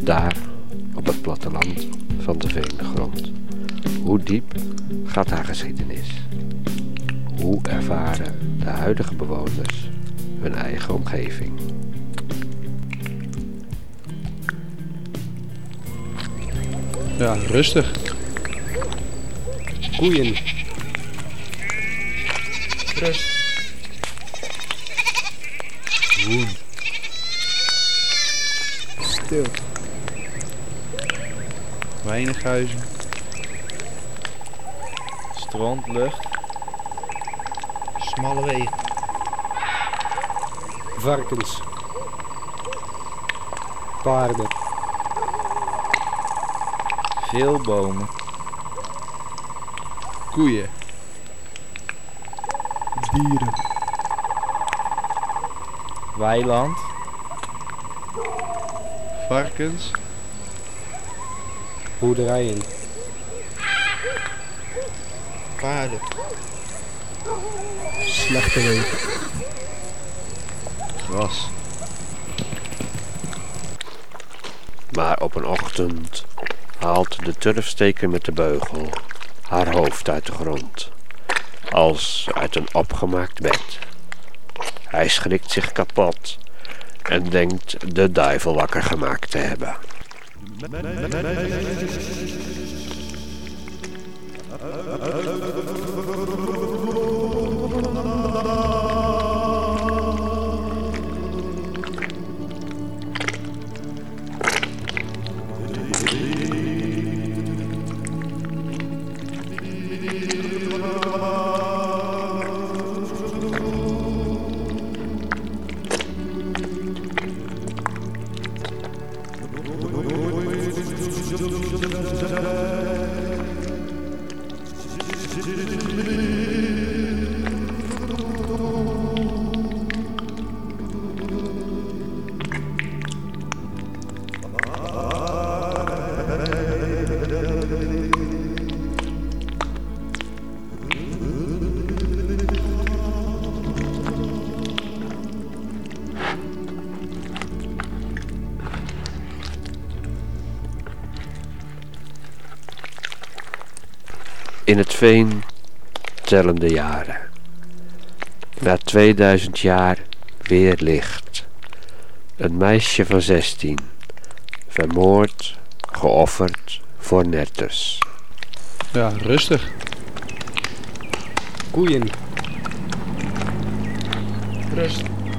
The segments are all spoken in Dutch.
Daar, op het platteland van de veengrond. Hoe diep gaat haar geschiedenis? Hoe ervaren de huidige bewoners hun eigen omgeving? Ja, rustig. Koeien. Rust. Woen. Stil. Weinig huizen. Strandlucht. Smalle wegen. Varkens. Paarden. Veel bomen. Koeien. Dieren. Weiland. Varkens. Boerderijen. Paarden. Slechte wegen. Gras. Maar op een ochtend haalt de turfsteker met de beugel haar hoofd uit de grond, als uit een opgemaakt bed. Hij schrikt zich kapot en denkt de duivel wakker gemaakt te hebben. In het veen tellen de jaren. Na 2000 jaar weer licht. Een meisje van 16, vermoord, geofferd voor netters. Ja, rustig. Koeien. Rust.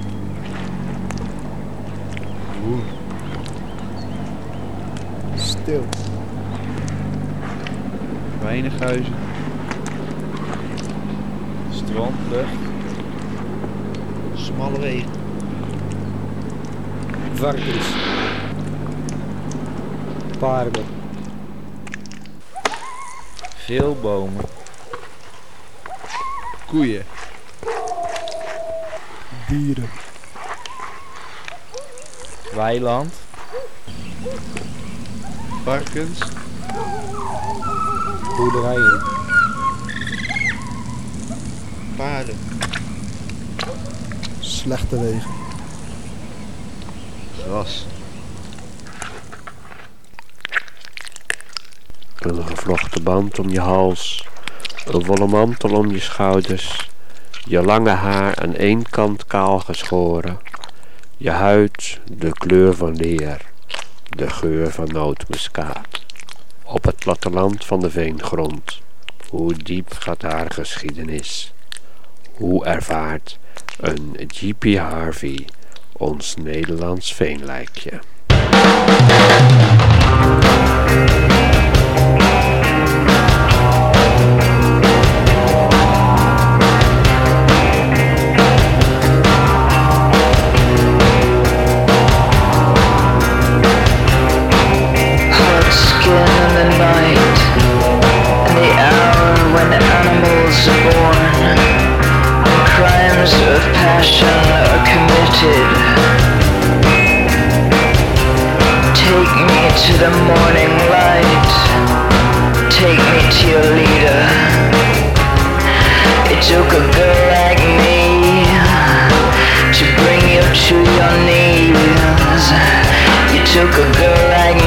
Woen. Stil. Weinig huizen. Strandlucht. Smalle wegen. Varkens. Paarden. Veel bomen. Koeien. Dieren. Weiland. Varkens. Boerderijen. Paarden. Slechte wegen. Gras. Een gevlochten band om je hals, een wollen mantel om je schouders, je lange haar aan één kant kaal geschoren, je huid de kleur van leer, de geur van nootmuskaat. Op het platteland van de veengrond, hoe diep gaat haar geschiedenis? Hoe ervaart een J.P. Harvey ons Nederlands veenlijkje? To the morning light, take me to your leader. It took a girl like me to bring you to your knees. You took a girl like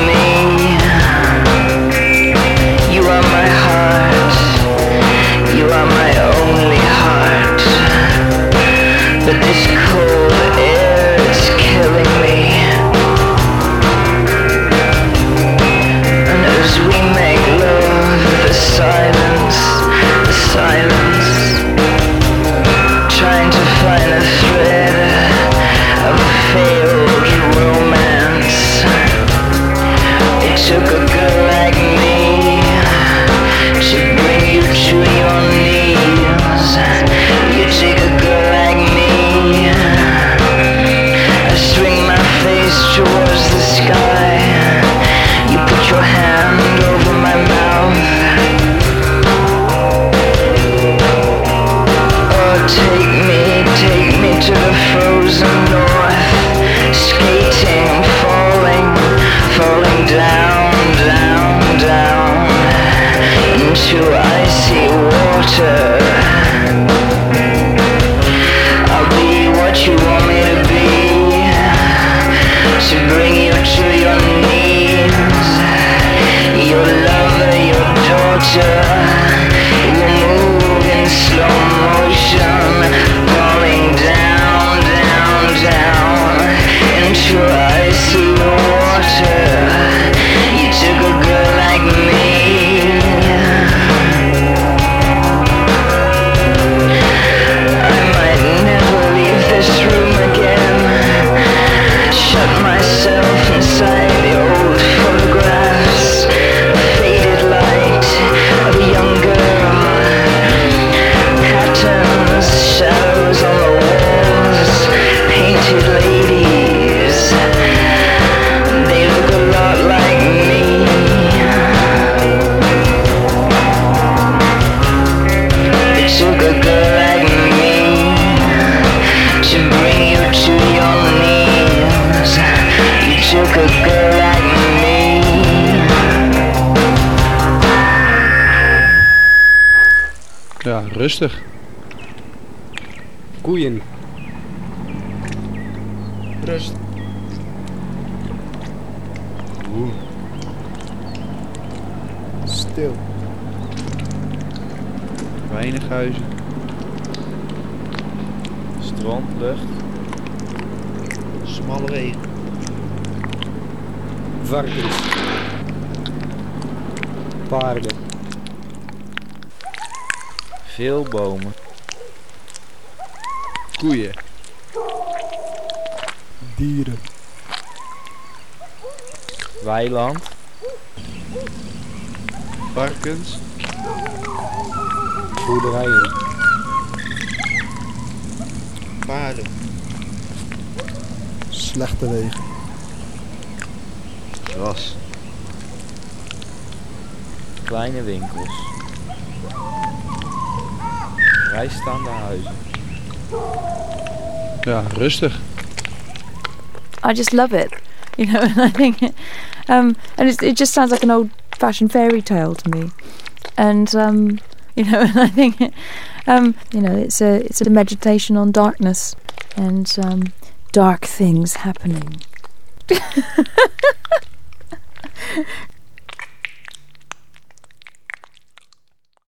water. It will move in slow motion, falling down, down, down into icy water. You took a girl like me. I might never leave this room again. Shut myself inside the old photographs, a faded light of a young girl, patterns, shadows on the walls, painted ladies. They look a lot like me. It took a girl like me to bring you to your knees. You took a girl like me. Ja, rustig. Koeien. Rust. Stil. Weinig huizen. Strandlucht. Smalle wegen. Varkens. Paarden. Veel bomen. Koeien. Dieren. Weiland. Varkens. Boerderijen. Paarden. Slechte wegen. Gras. Kleine winkels. Vrijstaande huizen. Ja, rustig. I just love it, you know. And I think, and it just sounds like an old-fashioned fairy tale to me. And you know, and I think, you know, it's a meditation on darkness and dark things happening.